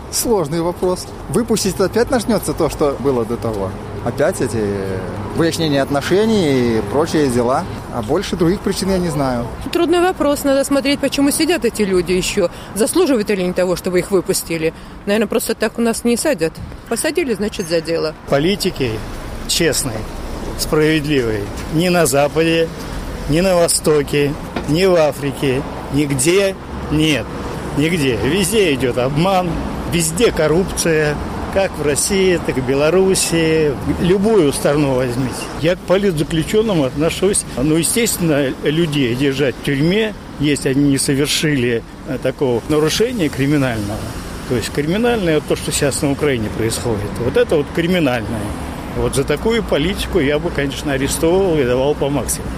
Сложный вопрос. Выпустить опять начнется то, что было до того. Опять эти выяснения отношений и прочие дела. А больше других причин я не знаю. Трудный вопрос. Надо смотреть, почему сидят эти люди еще. Заслуживают ли они того, чтобы их выпустили? Наверное, просто так у нас не садят. Посадили, значит, за дело. Политики честной, справедливой. Ни на Западе, ни на Востоке, ни в Африке. Нигде нет. Нигде. Везде идет обман, везде коррупция. Как в России, так и в Белоруссии. Любую страну возьмите. Я к политзаключенным отношусь. Естественно, людей держать в тюрьме, если они не совершили такого нарушения криминального. То есть криминальное, то, что сейчас на Украине происходит. Вот это вот криминальное. Вот за такую политику я бы, конечно, арестовал и давал по максимуму.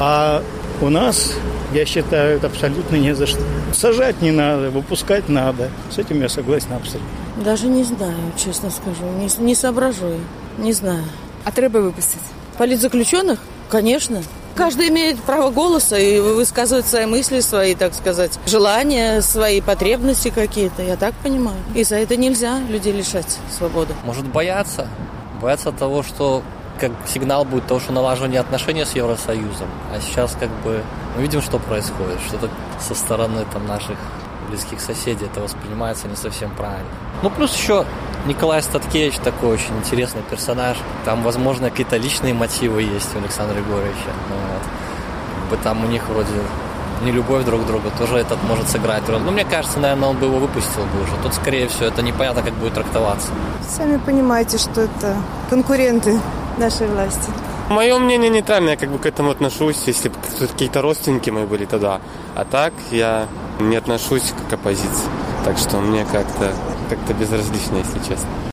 А у нас, я считаю, это абсолютно не за что. Сажать не надо, выпускать надо. С этим я согласен абсолютно. Даже не знаю, честно скажу. Не соображу. Не знаю. А треба выпустить? Политзаключенных? Конечно. Каждый имеет право голоса и высказывать свои мысли, свои, так сказать, желания, свои потребности какие-то. Я так понимаю. И за это нельзя людей лишать свободы. Может, бояться? Бояться того, что как сигнал будет того, что налаживание отношений с Евросоюзом. А сейчас как бы мы видим, что происходит. Что-то со стороны там наших близких соседей это воспринимается не совсем правильно. Ну, плюс еще Николай Статкевич такой очень интересный персонаж. Там, возможно, какие-то личные мотивы есть у Александра Григорьевича. Вот. Как бы там у них вроде не любовь друг к другу, тоже этот может сыграть роль. Но мне кажется, наверное, он бы его выпустил бы уже. Тут, скорее всего, это непонятно, как будет трактоваться. Сами понимаете, что это конкуренты нашей власти. Мое мнение нейтральное, я как бы к этому отношусь. Если бы какие-то родственники мои были, то да. А так я не отношусь к оппозиции. Так что мне как-то безразлично, если честно.